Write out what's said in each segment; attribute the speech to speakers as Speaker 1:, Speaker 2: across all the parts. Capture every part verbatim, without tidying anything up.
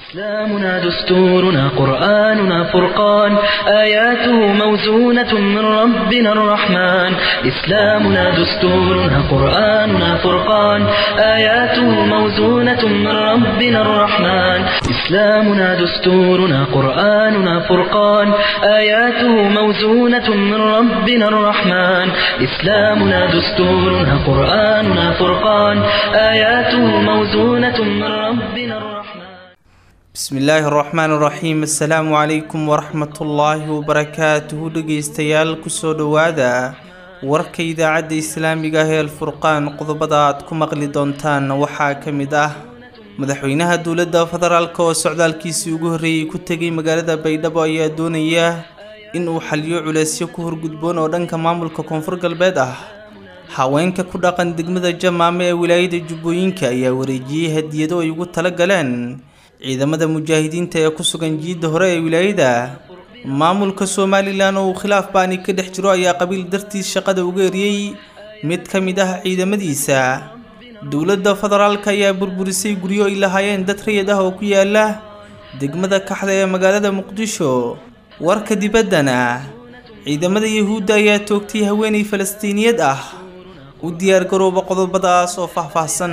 Speaker 1: إسلامنا دستورنا قرآننا فرقان آياته موزونة من ربنا الرحمن إسلامنا دستورنا قرآننا فرقان آياته موزونة من ربنا الرحمن إسلامنا دستورنا قرآننا فرقان آياته موزونة من ربنا الرحمن إسلامنا دستورنا قرآننا فرقان آياته موزونة من ربنا الرحمن
Speaker 2: بسم الله الرحمن الرحيم السلام عليكم ورحمة الله وبركاته dhageystayaal kusoo dhawaada warka idaacada islaamiga ah ee Al-Furqaan qodobada aad ku maqli doontaan waxaa kamid ah madaxweynaha dawladda federaalka oo socdaalkiisii ugu horeeyay ku tagay magaalada Baydhabo ayaa doonaya in uu xaliyo culeysyo ku horgudboon oo dhanka maamulka koonfur galbeed ah haweenka ku dhaqan degmada Jamaame ee wilaayada Jubbooyinka ayaa wareejiyay hadiyado ay ugu tala galeen ciidamada mujaahidiinta ee ku sugan jiida hore ee wilaayada maamulka Soomaaliland oo khilaaf baani ka dhex jiro ayaa qabiil dartiis shaqada uga eriyay mid kamid ah ciidamadiisa dawladda federaalka ayaa burburisay guryo ay lahaayeen dad rayid ah oo ku yaala degmada Kaxda ee magaalada Muqdisho warka dibaddana ciidamada Yahuudda ayaa toogtay haweeney Falastiiniyad ah u diyaar garooba qodobadaas oo faahfaahsan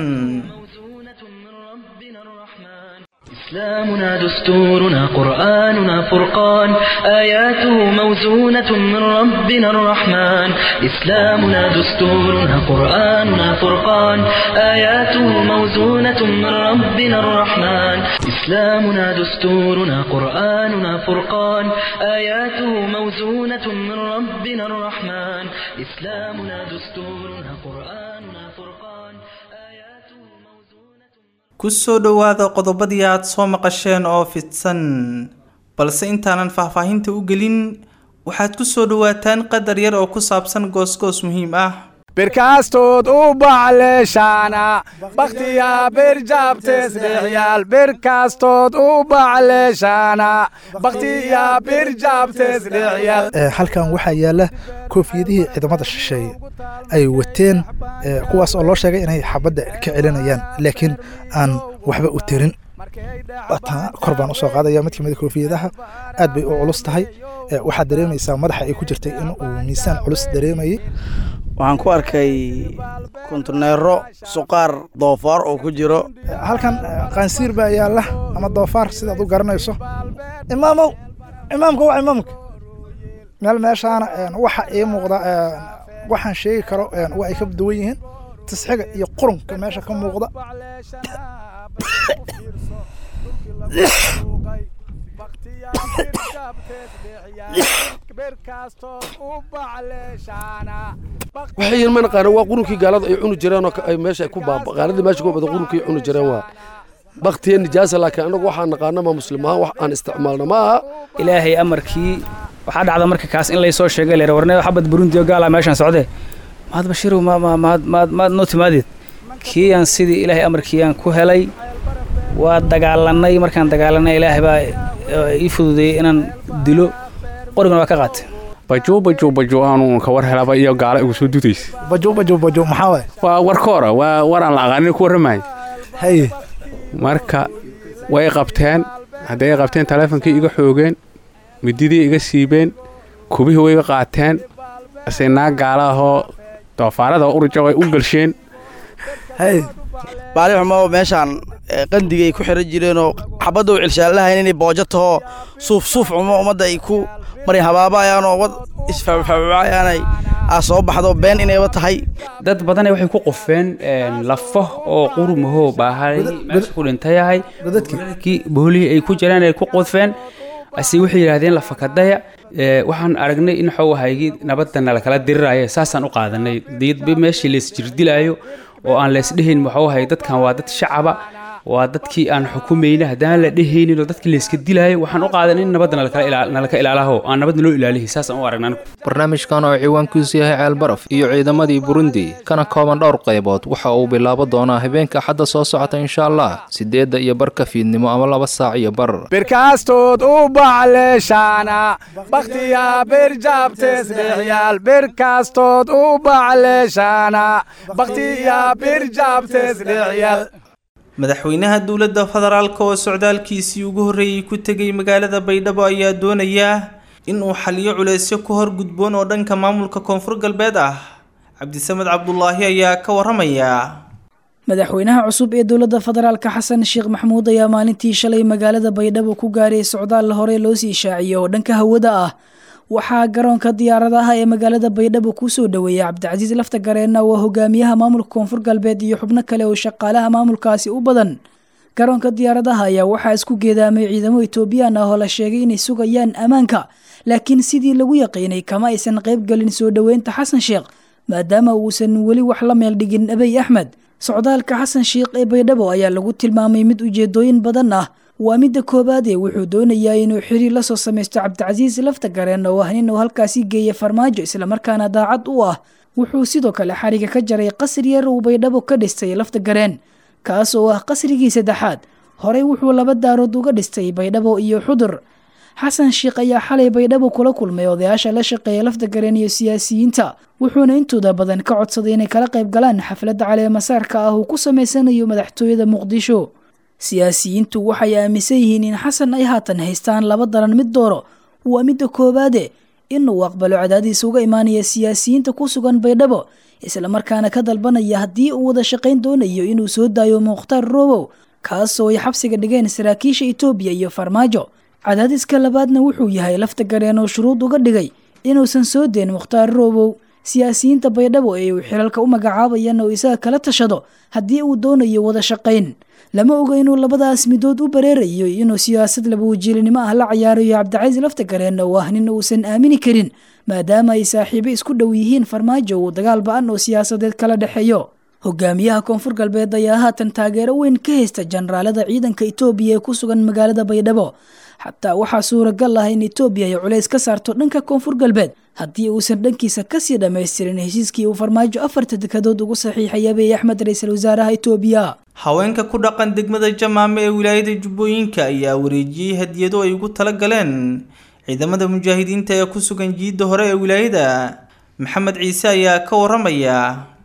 Speaker 1: إسلامنا دستورنا قرآننا فرقان آياته موزونة من ربنا الرحمن إسلامنا دستورنا قرآننا فرقان آياته موزونة من ربنا الرحمن إسلامنا دستورنا قرآننا فرقان آياته موزونة من ربنا الرحمن إسلامنا دستورنا قرآننا فرقان kusoo dhawaada qodobadii aad soo maqasheen oo fidsan balse intaanan faahfaahinta u gelin waxaad ku soo dhawaataan qadar yar oo ku saabsan goosgoos muhiim ah
Speaker 3: بركاستود وبعلشانا بختيا برجابتس ريال بركاستود وبعلشانا بختيا برجابتس ريال
Speaker 4: halkan waxa yaala koofiyadihii ciidamada shisheeye ay wateen kuwaas oo loo sheegay inay xabadda ka celinayaan laakiin aan waxba u tirin bata korbaan u soo qaadaya mid kamid koofiyadaha aad bay u culus tahay waxa dareemaysaa madaxa ay ku jirtay in uu miisaan culus dareemayay
Speaker 3: waxaan ku arkay kontaneero suqaar doofaar oo ku jiro
Speaker 4: halkan qaansiir baa yaala ama doofaar sidaad u garanayso imaamow imaamka waa imaamka meel meeshaana waxa ay muuqda waxaan sheegi karo waa ay ka duwan yihiin tasxiga iyo qurunka meesha ka muuqda
Speaker 5: waxay man qaar waa qurunkii gaalada ay cunu jireen oo ay meesha ku baaba gaalada meesha ku bada qurunkii cunu jireen waa baqtiye nijaasa laakiin anagu waxaan naqaana ma muslimaan wax aan isticmaalna ma aha
Speaker 6: ilaahay amarkii waxa dhacda marka kaas in la soo sheegay leeyahay warnaa xabad burundi oo gaala meeshan socde maad bashiru ma ma ma ma notimaadid kii aan sidii ilaahay amarkii aan ku helay waa dagaalanay markaan dagaalanay ilaahay baa ii fududeeyay inaan dilo qorigana waa ka qaatay
Speaker 7: bajo bajo bajo aanu ka war helaba iyo gaala ugu soo duuteys
Speaker 4: bajo bajo bajo maxaa way
Speaker 7: waa war koora waa war aan la aqaanin ku warmay
Speaker 4: hay
Speaker 7: marka way qabteen haday qabteen taleefankii iga xoogeen mididii iga siibeen kubihii way qaateen asayna gaala ahoo doofaarada urujay way u galsheen
Speaker 3: hay baali xumo meeshan qandigay ku xiran jireen oo xabada u cilshaalahayn inay boojato suuf suuf umo umada ay ku maray habaabayaan oo wad isfaafaayaan ay soo baxdo been inay wa tahay
Speaker 6: dad badan waxay ku qofeen lafo oo qurumaho baahay meesha ku dhintayahay dadkii booli ay ku jiraan ay ku qofeen asi waxay yiraahdeen lafakadaya waxaan aragnay in xawahaygi nabadana la kala dirirayo saasan u qaadanay diid meeshii la isjirdilaayo oo aan la isdhehin waxa hay dadkan waa dad shacaba waa dadkii aan xukumeeyna hadaan la dheheynin oo dadkii la iska dilaayo waxaan u qaadanay in nabadna la kala ilaalinayo la kala ilaalaho aan nabadna loo ilaaliyo saasan u aragnaa
Speaker 8: barnaamijkan oo ciwaankiisu yahay ceel baraf iyo ciidamadii Burundi kana kooban dhowr qaybood waxa uu bilaabo doonaa habeenka xadda soo socota insha Allah sideedda iyo barka fiidnimo ama laba saac iyo bar
Speaker 3: بركاستود وبعلشانا بختيا برجابتس ريال بركاستود وبعلشانا بختيا برجابتس ريال
Speaker 1: madaxweynaha dowladda federaalka oo socdaalkiisii ugu horreeyay ku tegay magaalada baydhabo ayaa doonaya in uu xaliyo culeysyo ku hor gudboon oo dhanka maamulka koonfur galbeed ah cabdisamed cabdulaahi ayaa ka waramaya
Speaker 9: madaxweynaha cusub ee dowladda federaalka xasan sheekh maxamuud ayaa maalintii shalay magaalada baydhabo ku gaaray socdaal hore loo sii shaaciyay oo dhanka hawada ah waxaa garoonka diyaaradaha ee magaalada baydhabo ku soo dhaweeyay cabdicasiis laftagareen oo hogaamiyaha maamulka koonfur galbeed iyo xubno kale oo shaqaalaha maamulkaasi u badan garoonka diyaaradaha ayaa waxaa isku geedaamay ciidamo Itoobiyaan ah oo la sheegay inay sugayaan amaanka laakiin sidii lagu yaqiinay kama aysan qayb galin soo dhaweynta xasan sheekh maadaama uusan weli wax la meel dhigin Abiy Ahmed socdaalka xasan sheekh ee baydhabo ayaa lagu tilmaamay mid ujeedooyin badan ah waa midda koobaad ee wuxuu doonayaa inuu xiriir la soo sameeyo cabdicasiis laftagareen oo ahnin oo halkaasi geeyay farmaajo isla markaana daacad u ah wuxuu sidoo kale xariga ka jaray qasri yar oo baydhabo ka dhistay laftagareen kaas oo ah qasrigii saddexaad horey wuxuu laba daarood uga dhistay baydhabo iyo xudur xasan sheekh ayaa xalay baydhabo kula kulmay odayaasha la shaqeeya laftagareen iyo siyaasiyiinta wuxuuna intooda badan ka codsaday inay kala qayb galaan xafladda caleemasaarka ah uu ku sameysanayo madaxtooyada muqdisho siyaasiyiintu waxay aaminsan yihiin in xasan ay haatan haystaan laba daran mid dooro waa midda koobaade inuu aqbalo cadaadiis uga imaanaya siyaasiyiinta ku sugan baydhabo isla markaana ka dalbanaya haddii uu wada shaqayn doonayo inuu soo daayo Mukhtaar Roobow kaasoo ay xabsiga dhigeen saraakiisha Itoobiya iyo farmaajo cadaadiska labaadna wuxuu yahay laftagareen oo shuruud uga dhigay inuusan soo deen Mukhtaar Roobow siyaasiyiinta baydhabo ee uu xilalka u magacaabayaan oo isaga kala tashado haddii uu doonayo wada shaqayn lama oga inuu labadaas midood u bareerayo inuu siyaasad laba wajiilinimo ah la ciyaarayo cabdicasiis laftagareen oo ah nin uusan aamini karin maadaama ay saaxiibo isku dhow yihiin farmaajo uu dagaal ba'an oo siyaasadeed kala dhexeeyo hogaamiyaha koonfur galbeed ayaa haatan taageero weyn ka haysta generaalada ciidanka Itoobiya ee ku sugan magaalada baydhabo xataa waxaa suuragal ah in Itoobiya ay culays ka saarto dhanka koonfur galbeed haddii uusan dhankiisa kasii dhammaystirin heshiiskii uu farmaajo afarta dekadood ugu saxiixay Abiy Ahmed ra'iisul wasaaraha Itoobiya
Speaker 1: haweenka ku dhaqan degmada Jamaame ee wilaayada Jubbooyinka ayaa wareejiyay hadiyado ay ugu tala galeen ciidamada mujaahidiinta ee ku sugan jiidda hore ee wilaayada maxamed ciise ayaa ka waramaya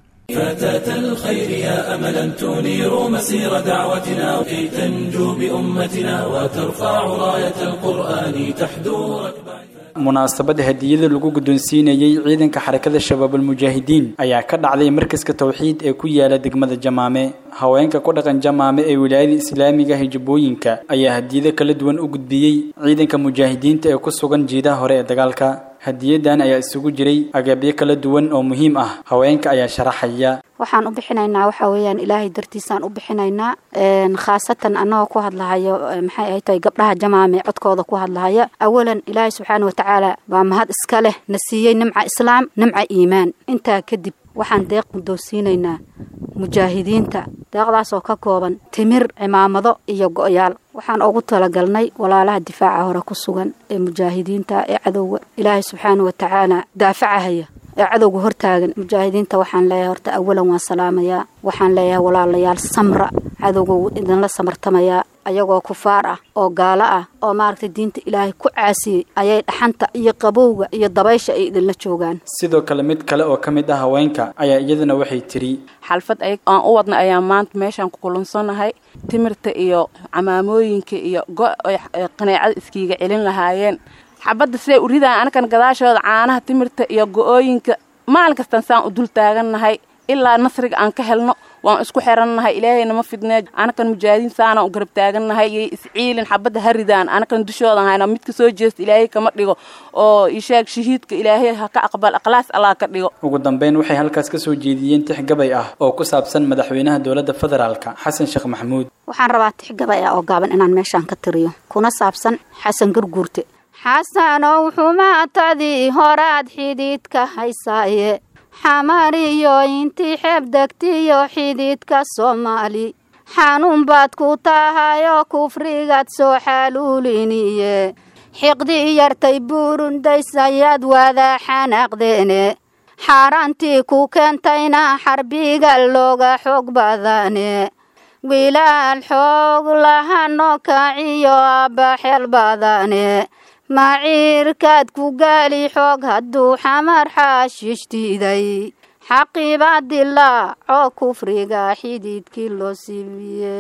Speaker 10: فتاة الخير يا أملا تنير مسير دعوتنا كي تنجو بأمتنا وترفع راية القرآن تحدو ركبها
Speaker 11: munaasabada hadiyada lagu guddoonsiinayay ciidanka xarakada shabaabul mujaahidiin ayaa ka dhacday markaska tawxiid ee ku yaala degmada Jamaame haweenka ku dhaqan Jamaame ee wilaayada islaamiga ah Jubbooyinka ayaa hadiyada kala duwan u gudbiyay ciidanka mujaahidiinta ee ku sugan jiidaha hore ee dagaalka hadiyadan ayaa isugu jiray agabyo kala duwan oo muhiim ah haweenka ayaa sharaxaya
Speaker 12: waxaan u bixinaynaa waxa weeyaan ilaahay dartiisaan u bixinaynaa een khaasatan anoo ku hadlahayo maxay ay tahay gabdhaha Jamaame codkooda ku hadlahaya awalan ilaahay subxaanahu wa ta'aala waa mahad iska leh nasiiyay nimca islaam nimca iimaan inta kadib waxaan deeq doosiinaynaa mujaahidiinta deeqdaas oo ka kooban timir cimaamado iyo go'yaal waxaan ugu talagalnay walaalaha difaaca hore ku sugan ee mujaahidiinta ee cadowga ilaahay subxaanahu wa ta'aala daafacaya ee cadowga hortaagan mujaahidiinta waxaan leeyahay horta awalan waan salaamayaa waxaan leeyahay walaalayaal samra cadowga idinla samartamaya ayagoo kufaar ah oo gaala ah oo maaragtay diinta ilaahay ku caasiyay ayay dhaxanta iyo qabowga iyo dabaysha ay idinla joogaan
Speaker 11: sidoo kale mid kale oo kamid ah haweenka ayaa iyaduna waxay tiri
Speaker 13: xalfad ay aan u wadna ayaa maanta meeshan ku kulunsanahay timirta iyo camaamooyinka iyo qanaacad iskiiga celin lahaayeen xabadda siday u ridaan anakan gadaashooda caanaha timirta iyo go'ooyinka maalin kastaan saan u dul taagannahay ilaa nasriga aan ka helno waan isku xirannahay ilaahayna ma fidnee anakan mujaahidiin saana u garab taagannahay iyo isciilin xabadda ha ridaan anakan dushooda hayna midka soo jeesta ilaahay kama dhigo oo ishaag shahiidka ilaahay ha ka aqbal aqlaas Allah ka dhigo
Speaker 11: ugu dambeyn waxay halkaas ka soo jeediyeen tixgabay ah oo ku saabsan madaxweynaha dowladda federaalka Xasan Sheekh Maxamuud
Speaker 12: waxaan rabaa tixgabay ah oo gaaban inaan meeshan ka tiriyo kuna saabsan Xasan Garguurte xasanow xumaatadii horaad xididka haysaaye xamariyo intii xeeb degtiyo xididka Soomaali xanuun baad ku tahay oo kufrigaad soo xaluuliniye xiqdi yartay burundaysayaad wada xanaaqdeene xaaraantii ku keentayna xarbiga looga xoog badane wilaal xoog lahanoo kaciyo abba xeel badane maciirkaad ku gaali xoog hadduu xamar xaashishtiiday xaqiiba dilaaco kufriga xididkii loo siibiye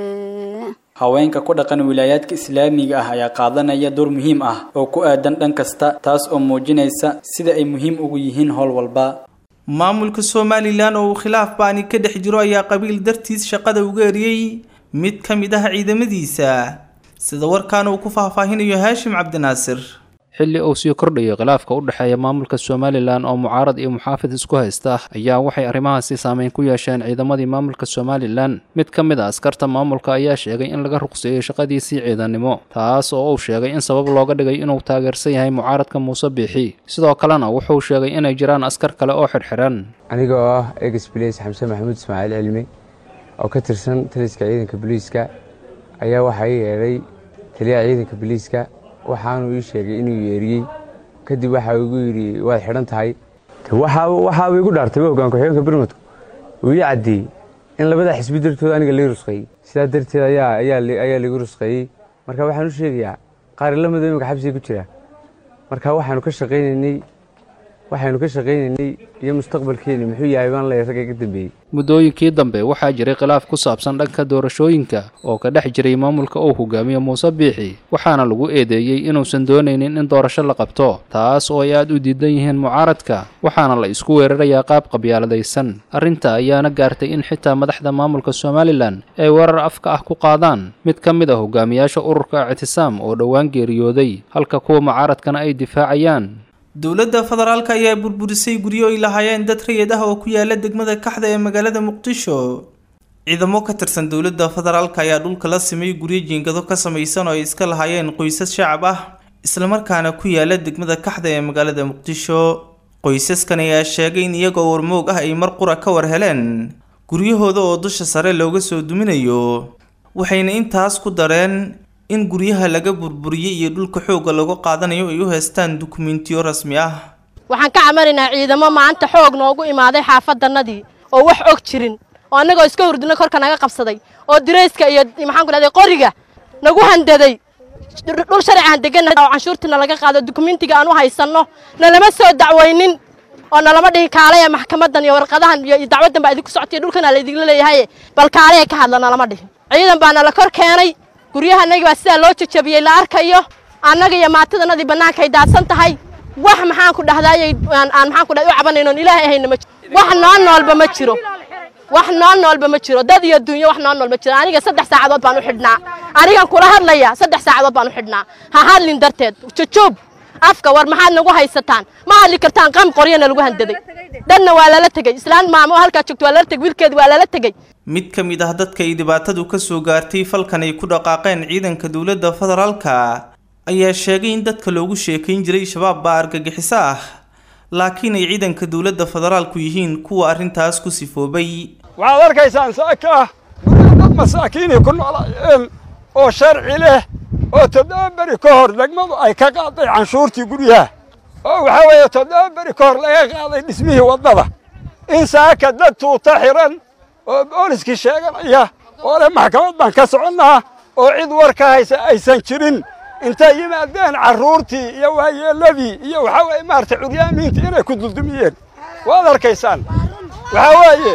Speaker 11: haweenka ku dhaqan wilaayaadka islaamiga ah ayaa qaadanaya door muhiim ah oo ku aadan dhan kasta taas oo muujinaysa sida ay muhiim ugu yihiin howl walba
Speaker 1: maamulka Soomaaliland oo khilaaf baani ka dhex jiro ayaa qabiil dartiis shaqada uga eriyay mid ka mid ah ciidamadiisa sida warkaan uu ku faahfaahinayo Haashim Cabdinaasir
Speaker 8: xilli uu sii kordhayo khilaafka u dhaxeeya maamulka Soomaaliland oo mucaarad iyo muxaafid isku haysta ayaa waxay arrimahaasi saameyn ku yeesheen ciidamadii maamulka Soomaaliland mid ka mid ah askarta maamulka ayaa sheegay in laga ruqseeyay shaqadiisii ciidanimo taas oo uu sheegay in sabab looga dhigay inuu taageersan yahay mucaaradka Muuse Biixi sidoo kalena wuxuu sheegay inay jiraan askar kale oo xirxiran
Speaker 14: aniga oo ah ex-police Xamse Maxamuud Ismaaciil Cilmi oo ka tirsan taliska ciidanka booliiska ayaa waxa ay yeeray taliyaha ciidanka booliiska waxaanu ii sheegay inuu yeeriyay kadib waxa uu igu yiri waad xiran tahay waxa waxa uu igu dhaartay hoggaanka xigeenka Birmudug uu ii cadii in labada xisbi dartood aniga la rusqay sida darteed ayaa ayaa ayaa la igu rusqay marka waxaan u sheegayaa qaar la madow imika xabsi ku jira marka waxaanu ka shaqeynaynay waxaanu ka shaqeynaynay iyo mustaqbalkeena muxuu yahay baan la yahay ka dambeeyay
Speaker 8: muddooyinkii dambe waxaa jiray khilaaf ku saabsan dhanka doorashooyinka oo ka dhex jiray maamulka uu hogaamiyo Muuse Biixi waxaana lagu eedeeyay inuusan doonaynin in doorasho la qabto taas oo ay aad u diidan yihiin mucaaradka waxaana la isku weerarayaa qaab qabyaaladaysan arrinta ayaana gaartay in xitaa madaxda maamulka Soomaaliland ay warar afka ah ku qaadaan mid ka mid ah hogaamiyaasha ururka Ictisaam oo dhawaan geeriyooday halka kuwa mucaaradkana ay difaacayaan
Speaker 1: dowladda federaalka ayaa burburisay guryo ay lahaayeen dad rayid ah oo ku yaala degmada Kaxda ee magaalada Muqdisho ciidamo ka tirsan dowladda federaalka ayaa dhulka la simay guryo jiingado ka samaysan oo ay iska lahaayeen qoysas shacab ah isla markaana ku yaala degmada Kaxda ee magaalada Muqdisho qoysaskan ayaa sheegay in iyagoo warmoog ah ay mar qura ka war heleen guryahooda oo dusha sare looga soo duminayo waxayna intaas ku dareen in guryaha laga burburiyay iyo dhulka xooga lagu qaadanayo ay u haystaan dokumentiyo rasmi ah
Speaker 15: waxaan ka camarina ciidamo maanta xoog noogu imaaday xaafadanadii oo wax og jirin oo anagoo iska hurdina korka naga qabsaday oo direyska iyo maxaan ku dhahday qoriga nagu handaday dhul sharci aan degan oo canshuurtina laga qaado dokumentiga aan u haysano nalama soo dacweynin oo nalama dhihin kaalaya maxkamadan iyo warqadahan iyo dacwadan baa idinku socotay dhulkana la idinla leeyahay bal kaalaya ka hadlana lama dhihin ciidan baa nala kor keenay guryaha anaga waa sida loo jajabiyay la arkayo anaga iyo maatadanadii banaanka ay daadsan tahay wax maxaan ku dhahdaayay aan maxaan ku dhahay u cabanayno ilaahay ahayna ma wax nool noolba ma jiro wax nool noolba ma jiro dad iyo duunyo wax nool nool ma jiro aniga saddex saacadood baan u xidhnaa aniga kula hadlaya saddex saacadood baan u xidhnaa ha hadlin darteed jajoob afka war maxaad nagu haysataan ma hadli kartaan qam qoriyana lagu handaday dadna waa lala tagay islaan maamo halka joogto waa lala tagay wiilkeed waa lala tagay
Speaker 1: mid ka mid ah dadka ay dhibaatadu ka soo gaartay falkan ay ku dhaqaaqeen ciidanka dowladda federaalka ayaa sheegay in dadka loogu sheekayn jiray shabaab baa argagixiso ah laakiin ay ciidanka dowladda federaalku yihiin kuwa arrintaas ku sifoobay
Speaker 16: waxaad arkaysaan saaka dad masaakiin ku noolaayeen oo sharci leh oo toddoba beri ka hor degmadu ay ka qaaday canshuurtii guryaha oo waxa weeye toddoba beri ka hor laga qaaday dhismihii waddada in saaka dad tuuta xiran oo booliskii sheeganaya oo leh maxkamad baan ka soconnaa oo cid war ka haysa aysan jirin intay yimaadeen carruurtii iyo waayeelladii iyo waxa weeye maaragtay curyaamiintii inay ku duldumiyeen waad arkaysaan waxa weeye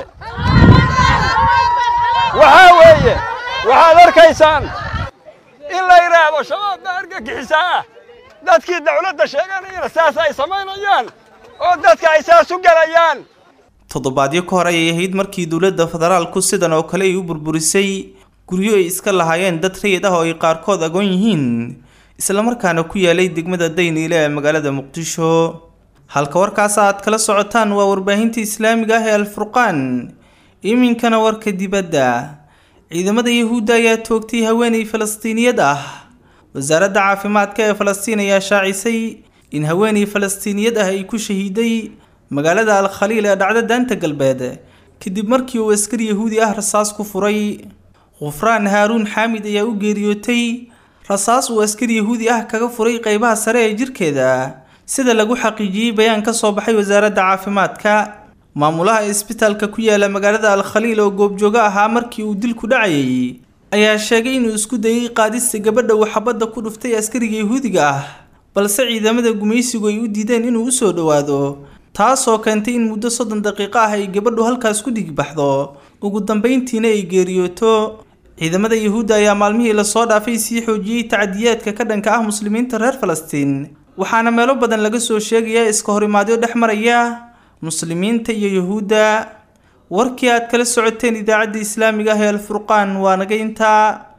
Speaker 16: waxa weeye waxaad arkaysaan in la yidhaahdo shabaab baa argagixisaa ah dadkii dawladda sheeganayana saas ay samaynayaan oo dadka ay saas u gelayaan
Speaker 1: toddobaadyo ka hor ayay ahayd markii dowladda federaalku sidan oo kale ay u burburisay guryo ay iska lahaayeen dad rayid ah oo ay qaarkood agoon yihiin isla markaana ku yaalay degmada Dayniile ee magaalada Muqdisho halka warkaas aad kala socotaan waa warbaahinta islaamiga ah ee Al-Furqaan iminkana warka dibadda ciidamada Yahuudda ayaa toogtay haweeney Falastiiniyad ah wasaaradda caafimaadka ee Falastiin ayaa shaacisay in haweeney Falastiiniyad ah ay ku shahiiday magaalada Al-Khaliil ee dhacda daanta galbeed kadib markii uu askari Yahuudi ah rasaas ku furay Khufraan Haarun Xamid ayaa u geeriyootay rasaas uu askari Yahuudi ah kaga furay qaybaha sare ee jirkeeda sida lagu xaqiijiyay bayaan ka soo baxay wasaaradda caafimaadka maamulaha isbitaalka ku yaala magaalada Al-Khaliil oo goobjooga ahaa markii uu dilku dhacay ayaa sheegay inuu isku dayay qaadista gabadha uu xabadda ku dhuftay askariga Yahuudiga ah balse ciidamada gumaysigu ay u diideen inuu u soo dhawaado taasoo keentay in muddo soddon daqiiqo ah ay gabadhu halkaas ku dhigbaxdo ugu dambeyntiina ay geeriyooto ciidamada yuhuudda ayaa maalmihii lasoo dhaafay sii xoojiyey tacadiyaadka ka dhanka ah muslimiinta reer falastiin waxaana meelo badan laga soo sheegayaa iska horimaadyo dhex maraya muslimiinta iyo yuhuudda warkii aad kala socoteen idaacadda islaamiga ah ee alfurqaan waa naga intaa